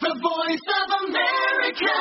The Voice of America.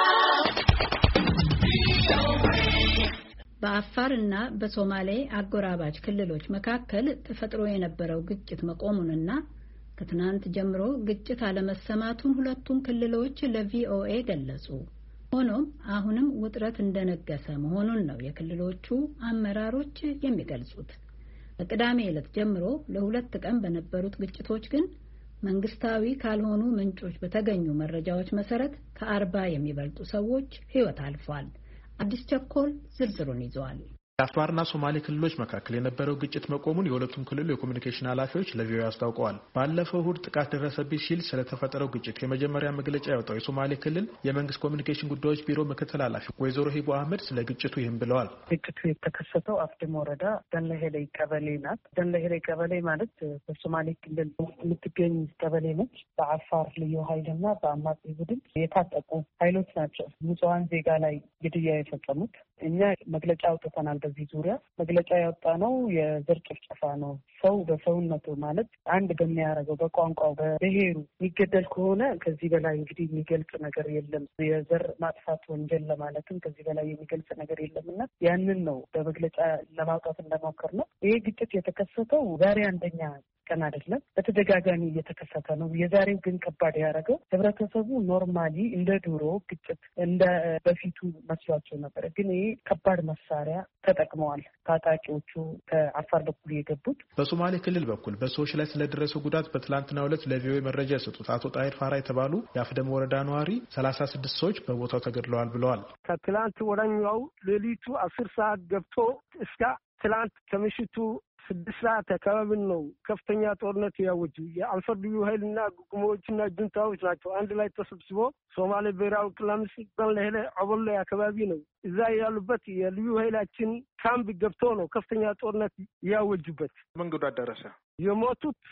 በአፋርና በሶማሌ አጎራባች ክልሎች መካከል ተፈጥሮ የነበረው ግጭት መቆሙንና ከትናንት ጀምሮ ግጭት አለመሰማቱን ሁለቱም ክልሎች ለቪኦኤ ገለጹ። ሆኖም አሁንም ውጥረት እንደነገሰ መሆኑን ነው የክልሎቹ አመራሮች የሚገልጹት። በቅዳሜ ዕለት ጀምሮ ለሁለት ቀን በነበሩት ግጭቶች ግን መንግስታዊ ካልሆኑ ምንጮች በተገኙ መረጃዎች መሰረት ከ40 የሚበልጡ ሰዎች ሕይወት አልፏል። አዲስ ቸኮል ዝርዝሩን ይዟል። የአፋርና ሶማሌ ክልሎች መካከል የነበረው ግጭት መቆሙን የሁለቱም ክልል የኮሙኒኬሽን ኃላፊዎች ለቪኦኤ አስታውቀዋል። ባለፈው እሁድ ጥቃት ደረሰብኝ ሲል ስለተፈጠረው ግጭት የመጀመሪያ መግለጫ ያወጣው የሶማሌ ክልል የመንግስት ኮሙኒኬሽን ጉዳዮች ቢሮ ምክትል ኃላፊ ወይዘሮ ሂቦ አህመድ ስለ ግጭቱ ይህም ብለዋል። ግጭቱ የተከሰተው አፍደም ወረዳ ደንለሄሌ ቀበሌ ናት። ደንለሄሌ ቀበሌ ማለት በሶማሌ ክልል የምትገኝ ቀበሌ ነች። በአፋር ልዩ ኃይልና በአማጺ ቡድን የታጠቁ ኃይሎች ናቸው ንጹሃን ዜጋ ላይ ግድያ የፈጸሙት። እኛ መግለጫ አውጥተናል። በዚህ ዙሪያ መግለጫ ያወጣ ነው የዘር ጭፍጨፋ ነው። ሰው በሰውነቱ ማለት አንድ በሚያደርገው በቋንቋው በብሔሩ የሚገደል ከሆነ ከዚህ በላይ እንግዲህ የሚገልጽ ነገር የለም። የዘር ማጥፋት ወንጀል ለማለትም ከዚህ በላይ የሚገልጽ ነገር የለምና ያንን ነው በመግለጫ ለማውጣት እንደሞከር ነው። ይሄ ግጭት የተከሰተው ዛሬ አንደኛ ቀን አይደለም፣ በተደጋጋሚ እየተከሰተ ነው። የዛሬው ግን ከባድ ያደረገው ህብረተሰቡ ኖርማሊ እንደ ድሮ ግጭት እንደ በፊቱ መስሏቸው ነበር። ግን ይሄ ከባድ መሳሪያ ተጠቅመዋል ታጣቂዎቹ ከአፋር በኩል የገቡት። በሶማሌ ክልል በኩል በሰዎች ላይ ስለደረሰው ጉዳት በትላንትናው ዕለት ለቪኦኤ መረጃ የሰጡት አቶ ጣይር ፋራ የተባሉ የአፍደም ወረዳ ነዋሪ 36 ሰዎች በቦታው ተገድለዋል ብለዋል። ከትላንት ወደኛው ሌሊቱ 10 ሰዓት ገብቶ እስከ ትላንት ከምሽቱ 6 ሰዓት አካባቢ ነው ከፍተኛ ጦርነት ያወጁ። የአፋር ልዩ ኃይልና ጉሞዎችና ጁንታዎች ናቸው አንድ ላይ ተሰብስቦ ሶማሌ ብሔራዊ ክልል ምስል ለሄለ አቦሌ አካባቢ ነው እዛ ያሉበት የልዩ ኃይላችን ካምፕ ገብቶ ነው ከፍተኛ ጦርነት ያወጁበት። ምን ጉዳት ደረሰ? የሞቱት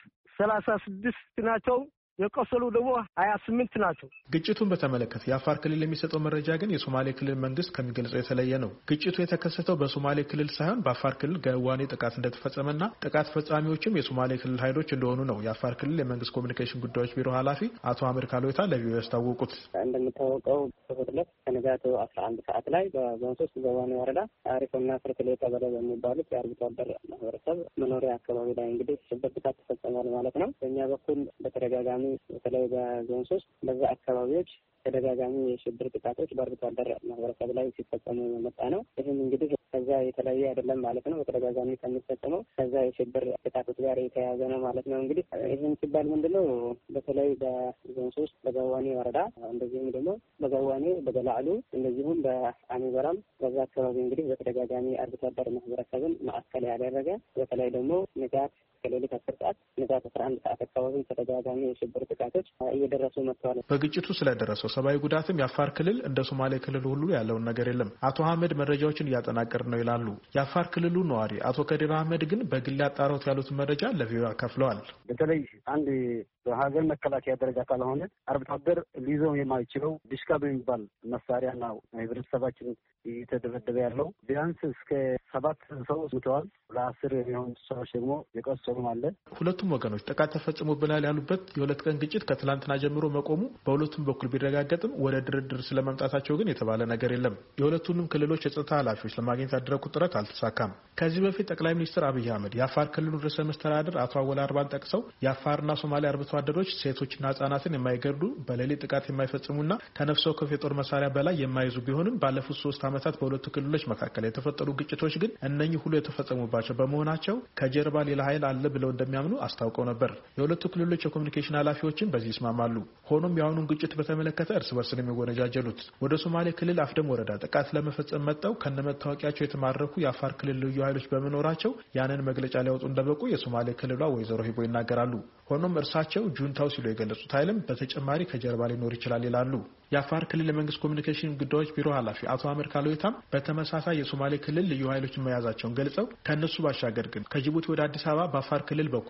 36 ናቸው። የቆሰሉ ደግሞ 28 ናቸው። ግጭቱን በተመለከተ የአፋር ክልል የሚሰጠው መረጃ ግን የሶማሌ ክልል መንግስት ከሚገልጸው የተለየ ነው። ግጭቱ የተከሰተው በሶማሌ ክልል ሳይሆን በአፋር ክልል ገዋኔ ጥቃት እንደተፈጸመና ጥቃት ፈጻሚዎችም የሶማሌ ክልል ኃይሎች እንደሆኑ ነው የአፋር ክልል የመንግስት ኮሙኒኬሽን ጉዳዮች ቢሮ ኃላፊ አቶ አህመድ ካሎታ ለቪኦኤ ያስታወቁት። እንደምታወቀው በሁለት ከንጋቱ 11 ሰዓት ላይ በዞን 3 ገዋኔ ወረዳ አሪፎና ፍርክሌ ቀበሌ በሚባሉት የአርብቶ አደር ማህበረሰብ መኖሪያ አካባቢ ላይ እንግዲህ ሽብር ጥቃት ተፈጸሟል ማለት ነው። በእኛ በኩል በተደጋጋሚ በተለይ በዞን 3 በዛ አካባቢዎች ተደጋጋሚ የሽብር ጥቃቶች በአርብቶ አደር ማህበረሰብ ላይ ሲፈጸሙ የመጣ ነው። ይህም እንግዲህ ከዛ የተለየ አይደለም ማለት ነው። በተደጋጋሚ ከሚፈጸመው ከዛ የሽብር ጥቃቶች ጋር የተያያዘ ነው ማለት ነው። እንግዲህ ይህም ሲባል ምንድነው በተለይ በዞን 3 በገዋኔ ወረዳ እንደዚሁም ደግሞ በገዋኔ በገላዕሉ እንደዚሁም በአሚበራም በዛ አካባቢ እንግዲህ በተደጋጋሚ አርብቶ አደር ማህበረሰብን ማዕከል ያደረገ በተለይ ደግሞ ንጋት ከሌሊት 10 ሰዓት ንጋት 11 ሰዓት አካባቢ ተደጋጋሚ የሽብር ጥቃቶች እየደረሱ መጥተዋል። በግጭቱ ስለደረሰው ሰብአዊ ጉዳትም የአፋር ክልል እንደ ሶማሌ ክልል ሁሉ ያለውን ነገር የለም። አቶ አህመድ መረጃዎችን እያጠናቀር ነው ይላሉ። የአፋር ክልሉ ነዋሪ አቶ ከዲር አህመድ ግን በግል ያጣራሁት ያሉትን መረጃ ለቪኦኤ አካፍለዋል። በተለይ አንድ በሀገር መከላከያ ደረጃ ካልሆነ አርብቶ አደር ሊይዘው የማይችለው ዲሽካ በሚባል መሳሪያ ነው ህብረተሰባችን እየተደበደበ ያለው። ቢያንስ እስከ 7 ሰዎች ሙተዋል። ለ10 የሚሆኑ ሰዎች ደግሞ የቆሰሉ አለ። ሁለቱም ወገኖች ጥቃት ተፈጽሞብናል ያሉበት የሁለት ቀን ግጭት ከትላንትና ጀምሮ መቆሙ በሁለቱም በኩል ቢረጋገጥም ወደ ድርድር ስለመምጣታቸው ግን የተባለ ነገር የለም። የሁለቱንም ክልሎች የጸጥታ ኃላፊዎች ለማግኘት ያደረጉት ጥረት አልተሳካም። ከዚህ በፊት ጠቅላይ ሚኒስትር አብይ አህመድ የአፋር ክልሉ ርዕሰ መስተዳድር አቶ አወል አርባን ጠቅሰው የአፋርና ሶማሌ አርብቶ አደሮች ሴቶችና ህጻናትን የማይገርዱ በሌሊት ጥቃት የማይፈጽሙና ከነፍስ ወከፍ የጦር መሳሪያ በላይ የማይዙ ቢሆንም ባለፉት 3 ዓመታት በሁለቱ ክልሎች መካከል የተፈጠሩ ግጭቶች ግን እነኚህ ሁሉ የተፈጸሙባቸው በመሆናቸው ከጀርባ ሌላ ኃይል አለ ብለው እንደሚያምኑ አስታውቀው ነበር። የሁለቱ ክልሎች የኮሙኒኬሽን ኃላፊዎችም በዚህ ይስማማሉ። ሆኖም የአሁኑን ግጭት በተመለከተ እርስ በርስ ነው የሚወነጃጀሉት። ወደ ሶማሌ ክልል አፍደም ወረዳ ጥቃት ለመፈጸም መጣው ከነመታወቂያቸው የተማረኩ የአፋር ክልል ልዩ ኃይሎች በመኖራቸው ያንን መግለጫ ሊያወጡ እንደበቁ የሶማሌ ክልሏ ወይዘሮ ሂቦ ይናገራሉ። ሆኖም እርሳቸው ጁንታው ሲሉ የገለጹት ኃይልም በተጨማሪ ከጀርባ ሊኖር ይችላል ይላሉ። የአፋር ክልል የመንግስት ኮሙኒኬሽን ጉዳዮች ቢሮ ኃላፊ አቶ አህመድ ካሎታም በተመሳሳይ የሶማሌ ክልል ልዩ ኃይሎችን መያዛቸውን ገልጸው ከነሱ ባሻገር ግን ከጅቡቲ ወደ አዲስ አበባ በአፋር ክልል በኩል የሚያልፈው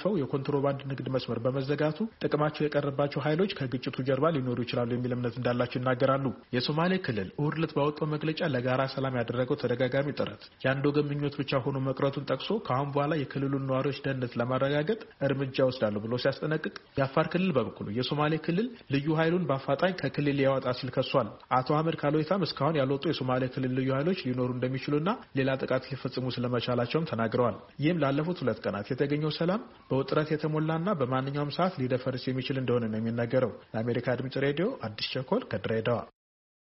የሚያልፈው የኮንትሮባንድ ንግድ መስመር በመዘጋቱ ጥቅማቸው የቀረባቸው ኃይሎች ከግጭቱ ጀርባ ሊኖሩ ይችላሉ የሚል እምነት እንዳላቸው ይናገራሉ። የሶማሌ ክልል እሁድ ዕለት ባወጣው መግለጫ ለጋራ ሰላም ያደረገው ተደጋጋሚ ጥረት የአንድ ወገን ምኞት ብቻ ሆኖ መቅረቱን ጠቅሶ ከአሁን በኋላ የክልሉን ነዋሪዎች ደህንነት ለማረጋገጥ እርምጃ ወስዳለሁ ብሎ ሲያስጠነቅቅ፣ የአፋር ክልል በበኩሉ የሶማሌ ክልል ልዩ ኃይሉን በአፋጣኝ ከክልል ሊያወጣ ሲል ከሷል። አቶ አህመድ ካሎይታም እስካሁን ያልወጡ የሶማሌ ክልል ልዩ ኃይሎች ሊኖሩ እንደሚችሉና ሌላ ጥቃት ሊፈጽሙ ስለመቻላቸውም ተናግረዋል። ይህም ላለፉት 2 ቀናት የተገኘው ሰላም በውጥረት የተሞላና በማንኛውም ሰዓት ሊደፈርስ የሚችል እንደሆነ ነው የሚነገረው። ለአሜሪካ ድምጽ ሬዲዮ አዲስ ቸኮል ከድሬዳዋ